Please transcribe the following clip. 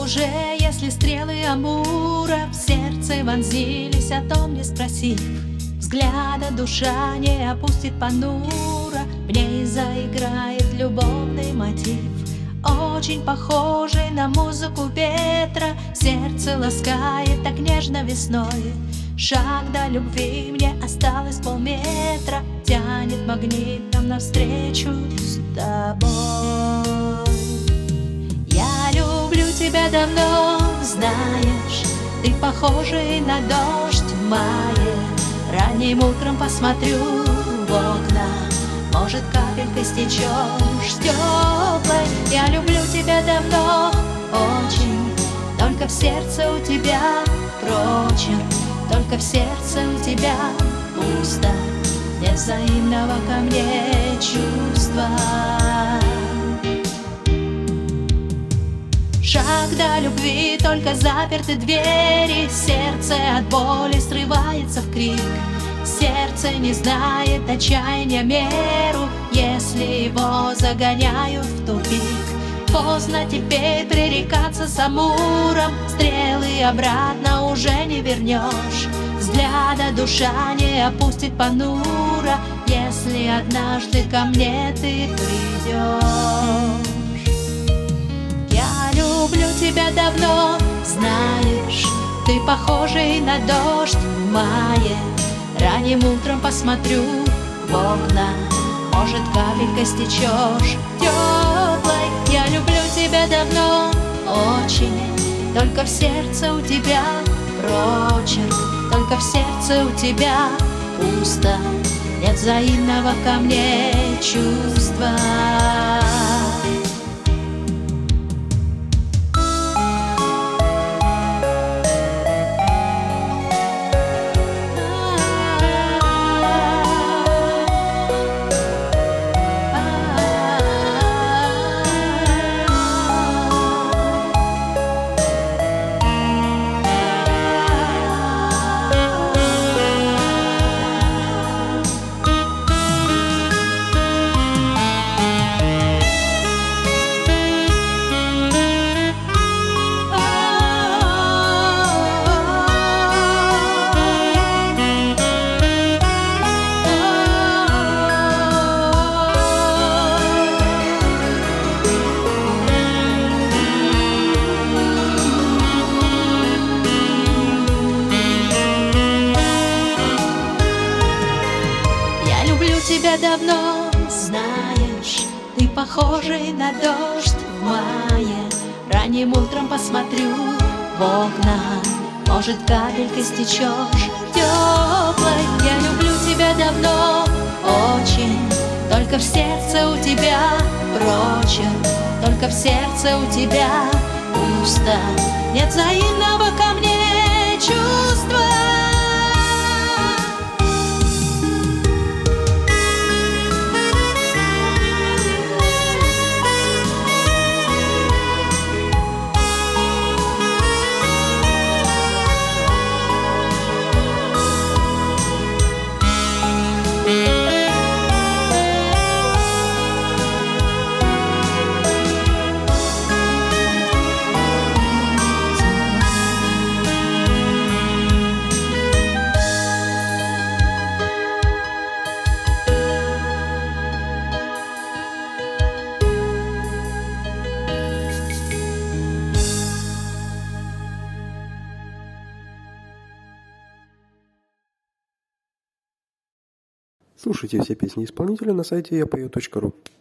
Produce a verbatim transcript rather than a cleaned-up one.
уже, если стрелы Амура в сердце вонзились, о том не спросив, взгляда душа не опустит понуро, в ней заиграет любовный мотив, очень похожий на музыку ветра. Сердце ласкает так нежно весной. Шаг до любви, мне осталось полметра, тянет магнитом навстречу с тобой. Я люблю тебя давно, знаешь, ты похожий на дождь в мае. Ранним утром посмотрю в окна, может, капелькой стечешь теплой. Я люблю тебя давно, очень, только в сердце у тебя прочерк, только в сердце у тебя пусто, нет взаимного ко мне чувства. Шаг до любви, только заперты двери, сердце от боли срывается в крик. Сердце не знает отчаяния меру, если его загоняют в тупик. Поздно теперь пререкаться с Амуром, стрелы обратно уже не вернешь. Взгляда душа не опустит понуро, если однажды ко мне ты придешь. Я люблю тебя давно, знаешь, ты похожий на дождь в мае. Ранним утром посмотрю в окна, может, капелькой стечешь теплой. Я люблю тебя давно, очень, только в сердце у тебя прочерк, только в сердце у тебя пусто, нет взаимного ко мне чувства. Тебя давно, знаешь, ты похожий на дождь в мае. Ранним утром посмотрю в окна, может, капелькой стечешь теплой. Я люблю тебя давно, очень, только в сердце у тебя прочерк, только в сердце у тебя пусто, нет взаимного ко мне чувства. Слушайте все песни исполнителя на сайте я пою точка ру.